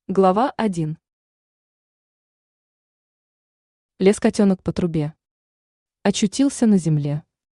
Глава 1. Лез котенок по трубе. Очутился на земле.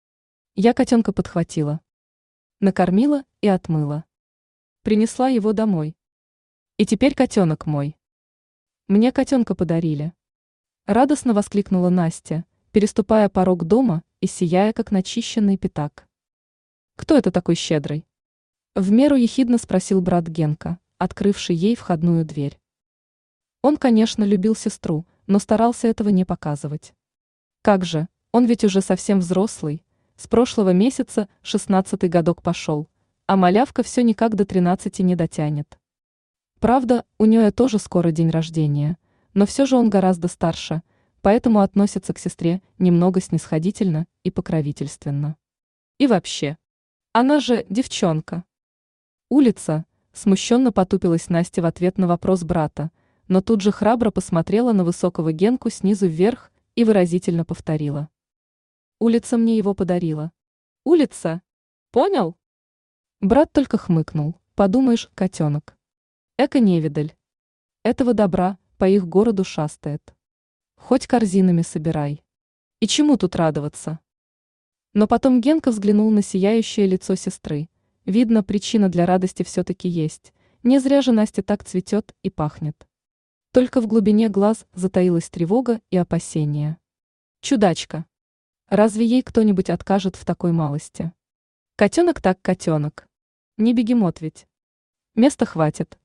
Я котенка подхватила. Накормила и отмыла. Принесла его домой. И теперь котенок мой. Мне котенка подарили. Радостно воскликнула Настя, переступая порог дома и сияя, как начищенный пятак. Кто это такой щедрый? В меру ехидно спросил брат Генка, открывший ей входную дверь. Он, конечно, любил сестру, но старался этого не показывать. Как же, он ведь уже совсем взрослый, с прошлого месяца 16-й годок пошел, а малявка все никак до 13 не дотянет. Правда, у нее тоже скоро день рождения, но все же он гораздо старше, поэтому относится к сестре немного снисходительно и покровительственно. И вообще, она же девчонка. Улица, смущенно потупилась Настя в ответ на вопрос брата, но тут же храбро посмотрела на высокого Генку снизу вверх и выразительно повторила. Улица мне его подарила. Улица? Понял? Брат только хмыкнул. Подумаешь, котенок. Эко-невидаль. Этого добра по их городу шастает. Хоть корзинами собирай. И чему тут радоваться? Но потом Генка взглянул на сияющее лицо сестры. Видно, причина для радости все-таки есть. Не зря же Настя так цветет и пахнет. Только в глубине глаз затаилась тревога и опасение. Чудачка. Разве ей кто-нибудь откажет в такой малости? Котенок так котенок. Не бегемот ведь. Места хватит.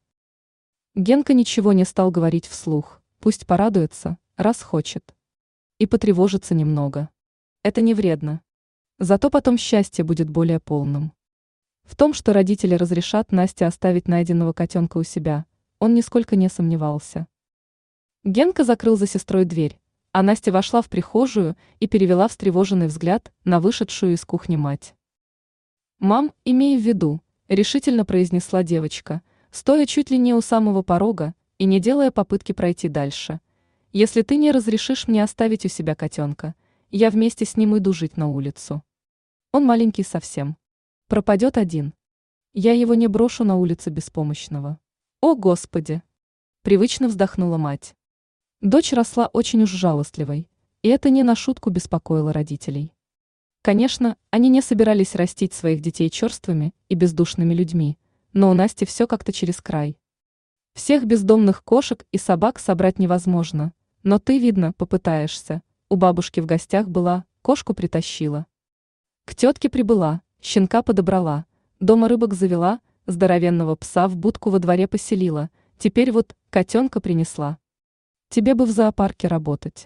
Генка ничего не стал говорить вслух, пусть порадуется, раз хочет. И потревожится немного. Это не вредно. Зато потом счастье будет более полным. В том, что родители разрешат Насте оставить найденного котенка у себя, он нисколько не сомневался. Генка закрыл за сестрой дверь, а Настя вошла в прихожую и перевела встревоженный взгляд на вышедшую из кухни мать. «Мам, имей в виду», — решительно произнесла девочка, стоя чуть ли не у самого порога и не делая попытки пройти дальше. «Если ты не разрешишь мне оставить у себя котенка, я вместе с ним иду жить на улицу. Он маленький совсем. Пропадет один. Я его не брошу на улице беспомощного». «О, Господи!» — привычно вздохнула мать. Дочь росла очень уж жалостливой, и это не на шутку беспокоило родителей. Конечно, они не собирались растить своих детей черствыми и бездушными людьми, но у Насти все как-то через край. Всех бездомных кошек и собак собрать невозможно, но ты, видно, попытаешься. У бабушки в гостях была, кошку притащила. К тетке прибыла, щенка подобрала, дома рыбок завела, здоровенного пса в будку во дворе поселила, теперь вот котенка принесла. Тебе бы в зоопарке работать.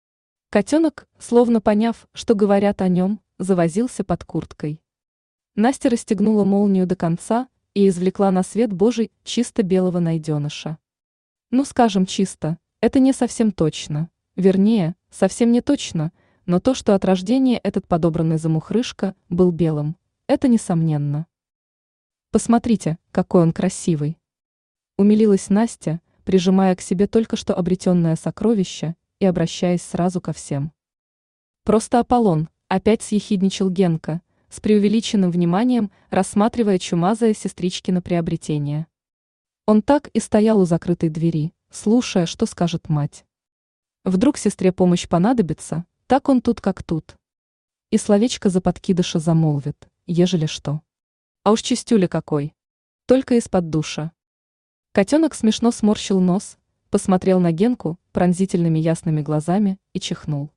Котенок, словно поняв, что говорят о нем, завозился под курткой. Настя расстегнула молнию до конца и извлекла на свет Божий чисто белого найденыша. Ну, скажем чисто, это не совсем точно, вернее, совсем не точно, но то, что от рождения этот подобранный замухрышка был белым, это несомненно. Посмотрите, какой он красивый. Умилилась Настя, прижимая к себе только что обретенное сокровище и обращаясь сразу ко всем. Просто Аполлон, опять съехидничал Генка, с преувеличенным вниманием рассматривая чумазое сестричкино приобретение. Он так и стоял у закрытой двери, слушая, что скажет мать. Вдруг сестре помощь понадобится, так он тут как тут. И словечко за подкидыша замолвит, ежели что. А уж чистюля какой. Только из-под душа. Котенок смешно сморщил нос, посмотрел на Генку пронзительными ясными глазами и чихнул.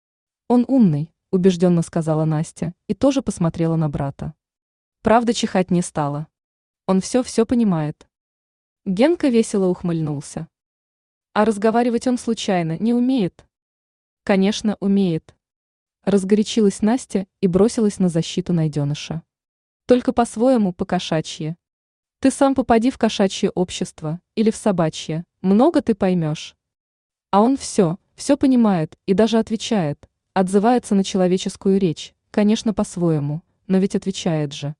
«Он умный», — убежденно сказала Настя, и тоже посмотрела на брата. Правда, чихать не стала. Он все понимает. Генка весело ухмыльнулся. А разговаривать он случайно не умеет? Конечно, умеет. Разгорячилась Настя и бросилась на защиту найденыша. Только по-своему, по-кошачьи. Ты сам попади в кошачье общество или в собачье, много ты поймешь. А он все понимает и даже отвечает, отзывается на человеческую речь, конечно, по-своему, но ведь отвечает же.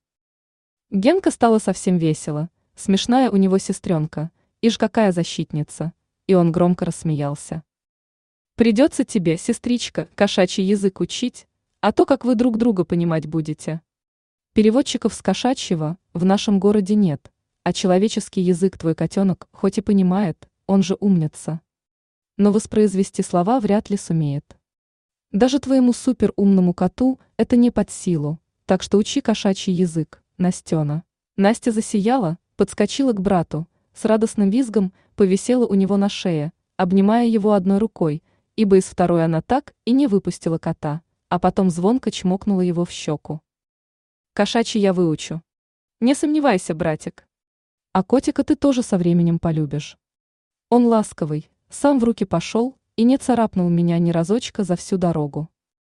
Генка стало совсем весело, смешная у него сестренка, ишь какая защитница, и он громко рассмеялся. Придется тебе, сестричка, кошачий язык учить, а то как вы друг друга понимать будете. Переводчиков с кошачьего в нашем городе нет, а человеческий язык твой котенок хоть и понимает, он же умница. Но воспроизвести слова вряд ли сумеет. Даже твоему суперумному коту это не под силу, так что учи кошачий язык, Настена. Настя засияла, подскочила к брату, с радостным визгом повисела у него на шее, обнимая его одной рукой, ибо из второй она так и не выпустила кота, а потом звонко чмокнула его в щеку. Кошачий я выучу. Не сомневайся, братик. А котика ты тоже со временем полюбишь. Он ласковый, сам в руки пошел и не царапнул меня ни разочка за всю дорогу.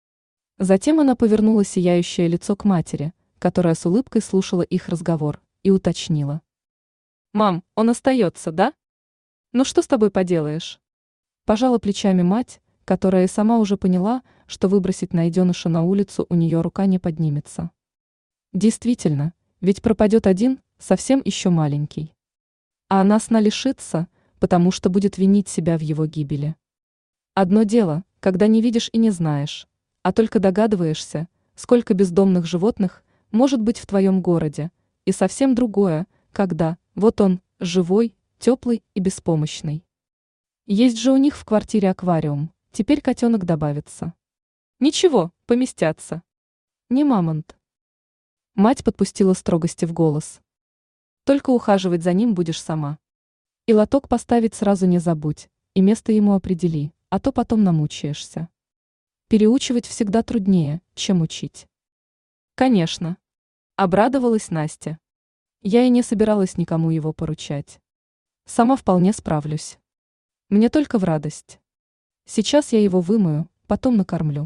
Затем она повернула сияющее лицо к матери, которая с улыбкой слушала их разговор, и уточнила. «Мам, он остается, да? Ну что с тобой поделаешь?» Пожала плечами мать, которая и сама уже поняла, что выбросить найденыша на улицу у нее рука не поднимется. Действительно, ведь пропадет один, совсем еще маленький. А она сна лишится, потому что будет винить себя в его гибели. Одно дело, когда не видишь и не знаешь, а только догадываешься, сколько бездомных животных может быть в твоем городе, и совсем другое, когда, вот он, живой, теплый и беспомощный. Есть же у них в квартире аквариум, теперь котенок добавится. Ничего, поместятся. Не мамонт. Мать подпустила строгости в голос. Только ухаживать за ним будешь сама. И лоток поставить сразу не забудь, и место ему определи, а то потом намучаешься. Переучивать всегда труднее, чем учить. Конечно. Обрадовалась Настя. Я и не собиралась никому его поручать. Сама вполне справлюсь. Мне только в радость. Сейчас я его вымою, потом накормлю.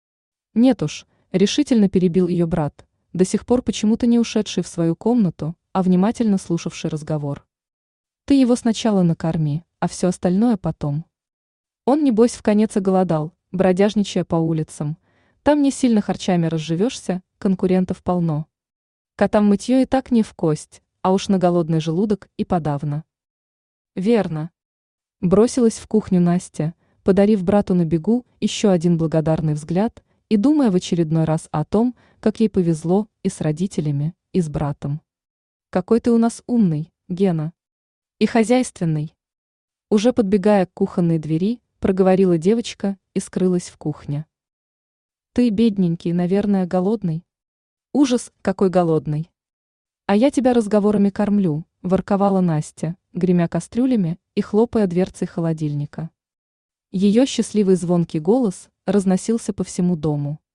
Нет уж, решительно перебил ее брат, до сих пор почему-то не ушедший в свою комнату, а внимательно слушавший разговор. Ты его сначала накорми, а все остальное потом. Он, небось, вконец оголодал, бродяжничая по улицам. Там не сильно харчами разживешься, конкурентов полно. Котам мытье и так не в кость, а уж на голодный желудок и подавно. Верно. Бросилась в кухню Настя, подарив брату на бегу еще один благодарный взгляд и думая в очередной раз о том, как ей повезло и с родителями, и с братом. Какой ты у нас умный, Гена. И хозяйственный. Уже подбегая к кухонной двери, проговорила девочка и скрылась в кухне. Ты, бедненький, наверное, голодный? Ужас, какой голодный. А я тебя разговорами кормлю, ворковала Настя, гремя кастрюлями и хлопая дверцей холодильника. Ее счастливый звонкий голос разносился по всему дому.